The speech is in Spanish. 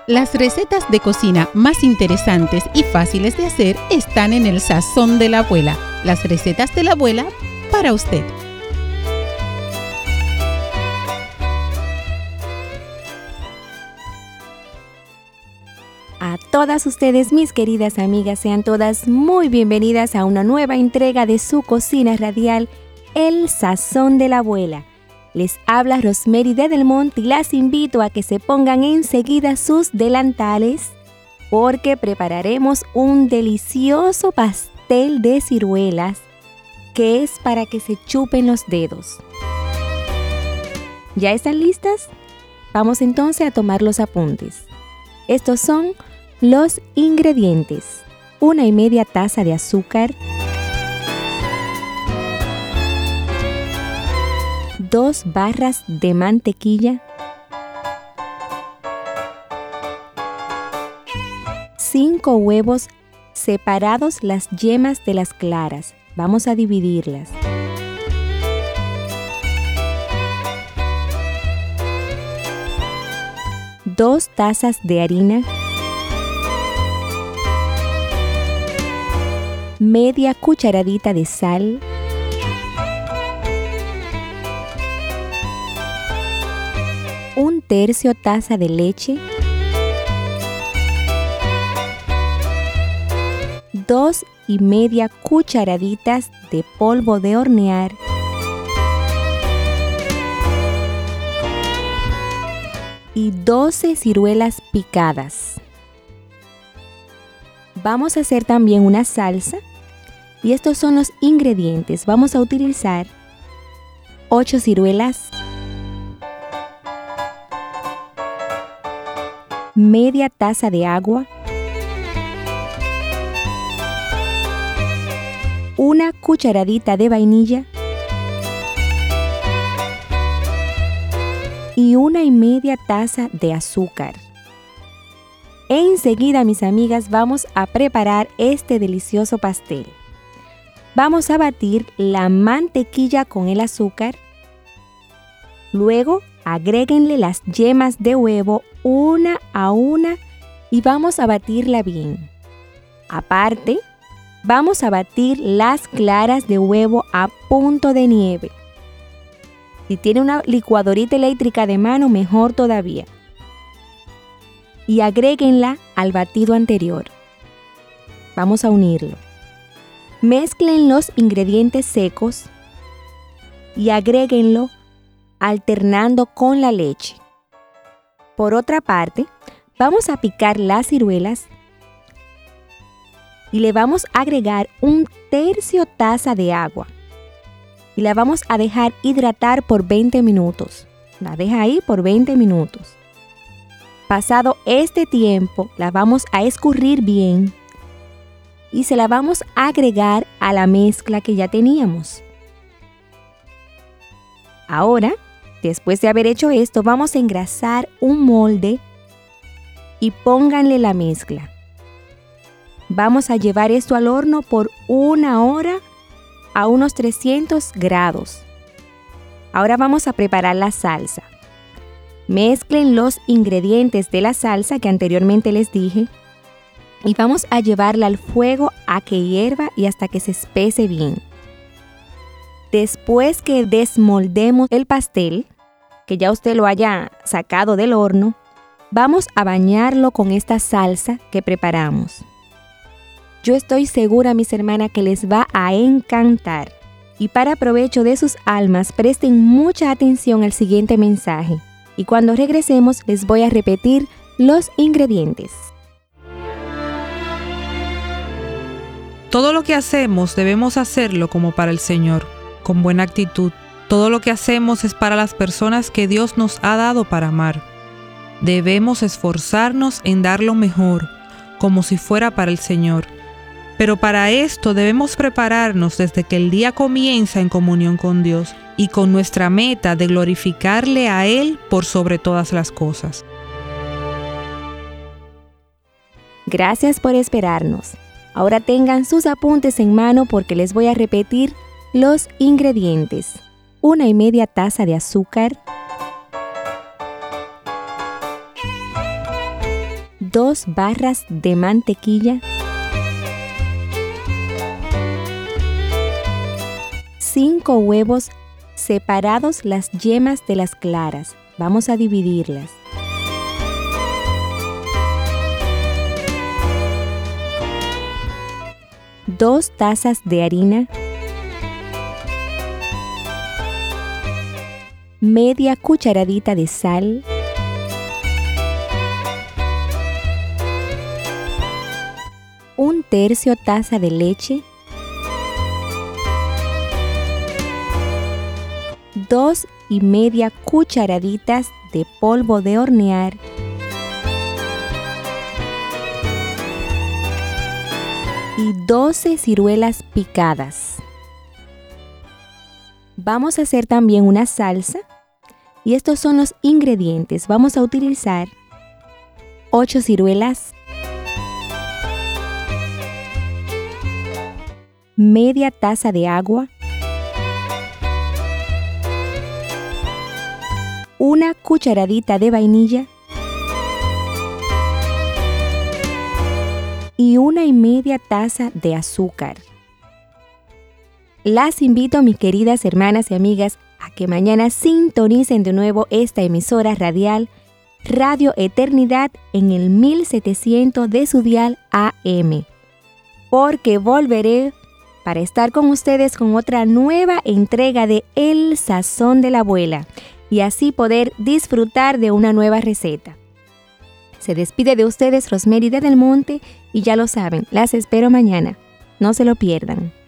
Las recetas de cocina más interesantes y fáciles de hacer están en el Sazón de la Abuela. Las recetas de la abuela para usted. A todas ustedes, mis queridas amigas, sean todas muy bienvenidas a una nueva entrega de su cocina radial, El Sazón de la Abuela. Les habla Rosemary de Del Monte y las invito a que se pongan enseguida sus delantales porque prepararemos un delicioso pastel de ciruelas que es para que se chupen los dedos. ¿Ya están listas? Vamos entonces a tomar los apuntes. Estos son los ingredientes: 1,5 taza de azúcar, 2 barras de mantequilla, 5 huevos separados las yemas de las claras. Vamos a dividirlas. 2 tazas de harina, media cucharadita de sal, 1/3 taza de leche, 2,5 cucharaditas de polvo de hornear, y 12 ciruelas picadas. Vamos a hacer también una salsa y estos son los ingredientes. Vamos a utilizar 8 ciruelas, media taza de agua, 1 cucharadita de vainilla y 1,5 taza de azúcar. Enseguida, mis amigas, vamos a preparar este delicioso pastel. Vamos a batir la mantequilla con el azúcar. Luego, agréguenle las yemas de huevo una a una y vamos a batirla bien. Aparte, vamos a batir las claras de huevo a punto de nieve. Si tiene una licuadorita eléctrica de mano, mejor todavía. Y agréguenla al batido anterior. Vamos a unirlo. Mezclen los ingredientes secos y agréguenlo alternando con la leche. Por otra parte, vamos a picar las ciruelas y le vamos a agregar 1/3 taza de agua. Y la vamos a dejar hidratar por 20 minutos. La deja ahí por 20 minutos. Pasado este tiempo, la vamos a escurrir bien y se la vamos a agregar a la mezcla que ya teníamos. Ahora, después de haber hecho esto, vamos a engrasar un molde y pónganle la mezcla. Vamos a llevar esto al horno por 1 hora a unos 300 grados. Ahora vamos a preparar la salsa. Mezclen los ingredientes de la salsa que anteriormente les dije y vamos a llevarla al fuego a que hierva y hasta que se espese bien. Después que desmoldemos el pastel, que ya usted lo haya sacado del horno, vamos a bañarlo con esta salsa que preparamos. Yo estoy segura, mis hermanas, que les va a encantar. Y para provecho de sus almas, presten mucha atención al siguiente mensaje. Y cuando regresemos, les voy a repetir los ingredientes. Todo lo que hacemos debemos hacerlo como para el Señor, con buena actitud. Todo lo que hacemos es para las personas que Dios nos ha dado para amar. Debemos esforzarnos en dar lo mejor, como si fuera para el Señor. Pero para esto debemos prepararnos desde que el día comienza en comunión con Dios y con nuestra meta de glorificarle a Él por sobre todas las cosas. Gracias por esperarnos. Ahora tengan sus apuntes en mano porque les voy a repetir los ingredientes. 1,5 taza de azúcar, 2 barras de mantequilla, 5 huevos separados las yemas de las claras. Vamos a dividirlas. 2 tazas de harina, media cucharadita de sal, 1/3 taza de leche, 2,5 cucharaditas de polvo de hornear, y 12 ciruelas picadas. Vamos a hacer también una salsa y estos son los ingredientes. Vamos a utilizar 8 ciruelas, media taza de agua, 1 cucharadita de vainilla y 1,5 taza de azúcar. Las invito, mis queridas hermanas y amigas, a que mañana sintonicen de nuevo esta emisora radial Radio Eternidad en el 1700 de su dial AM, porque volveré para estar con ustedes con otra nueva entrega de El Sazón de la Abuela y así poder disfrutar de una nueva receta. Se despide de ustedes Rosemary de Del Monte y ya lo saben, las espero mañana. No se lo pierdan.